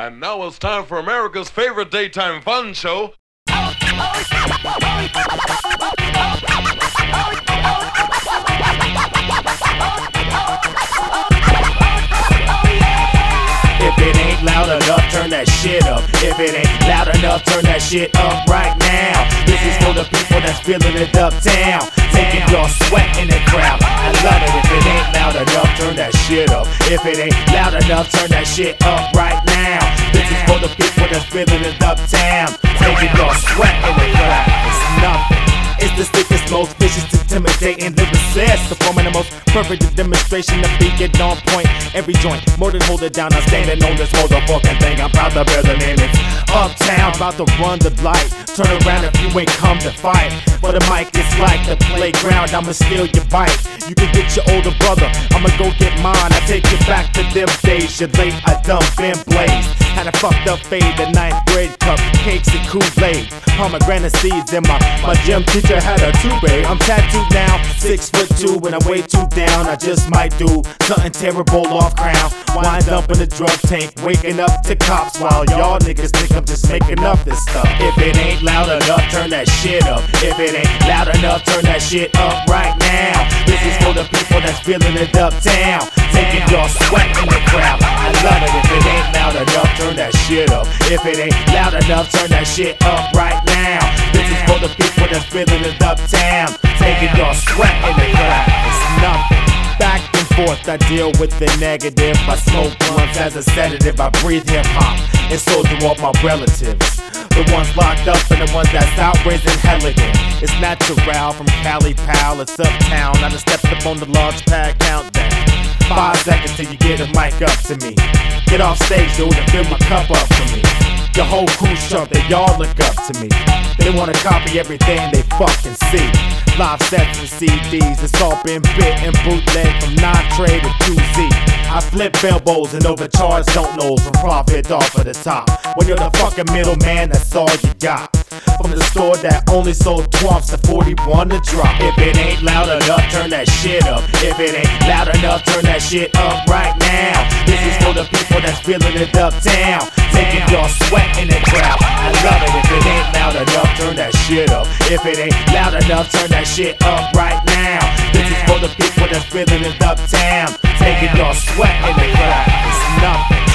And now it's time for America's favorite daytime fun show. If it ain't loud enough, turn that shit up. If it ain't loud enough, turn that shit up right now. This is for the people that's feeling it uptown, taking your sweat in the crowd. I love it. If it ain't loud enough, turn that shit up. If it ain't loud enough, turn that shit up right now. This is for the people that's feeling it uptown, taking your sweat in the crowd. It's nothing. It's the sickest, most vicious, intimidating lyricist, performing the most perfect demonstration of being on point. Every joint, more than hold it down. I'm standing on this motherfucking thing. I'm proud to bear the name. It's Uptown, about to run the light. Turn around if you ain't come to fight. For the mic, it's like the playground. I'ma steal your bike. You can get your older brother. I'ma go get mine. I take you back to them days. You're late, I done been blazed. Had a fucked up fade, the 9th grade cup, cakes and Kool-Aid. Pomegranate seeds in my gym teacher had a toupee. I'm tattooed now, 6'2", and I weigh 2 down. I just might do something terrible off crown. Wind up in the drug tank, waking up to cops while y'all niggas think I'm just making up this stuff. If it ain't loud enough, turn that shit up. If it ain't loud enough, turn that shit up right now. This is for the people that's feeling it uptown, taking your sweat in the crowd. I love it. If it ain't loud enough, turn that shit up. If it ain't loud enough, turn that shit up right now. This is for the people that's feeling it uptown, taking your sweat in the crowd. It's nothing. Back and forth, I deal with the negative. I smoke blunts as a sedative. I breathe hip hop, and so do all my relatives. The ones locked up and the ones that's outraising helligan. It's natural from Cali, pal. It's uptown. I just stepped up on the launch pad countdown. 5 seconds till you get a mic up to me. Get off stage, dude, and fill my cup up for me. The whole crew jump, they all look up to me. They wanna copy everything they fucking see. Live sets and CDs, it's all been bit and bootleg from 9-tray to 2Z. I flip elbows and overcharge don't knows from profit off of the top. When you're the fucking middleman, that's all you got. From the store that only sold twumps to 41 to drop. If it ain't loud enough, turn that shit up. If it ain't loud enough, turn that shit up right now. This is for the people that's feeling it uptown, taking your sweat in the crowd. I love it. If it ain't loud enough, turn that shit up. If it ain't loud enough, turn that shit up right now. This is for the people that's feeling it uptown, taking your sweat in the crowd. It's nothing.